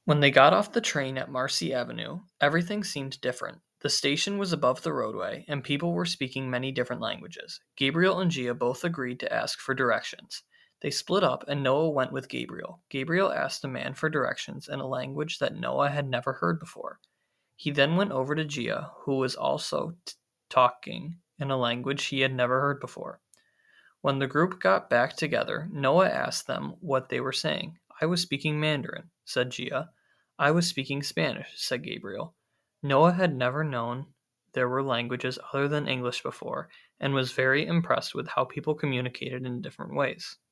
When they got off the train at Marcy Avenue, everything seemed different. The station was above the roadway, and people were speaking many different languages. Gabriel and Gia both agreed to ask for directions. They split up, and Noah went with Gabriel. Gabriel asked the man for directions in a language that Noah had never heard before. He then went over to Gia, who was also talking in a language he had never heard before. When the group got back together, Noah asked them what they were saying. "I was speaking Mandarin," said Gia. "I was speaking Spanish," said Gabriel. Noah had never known there were languages other than English before, and was very impressed with how people communicated in different ways.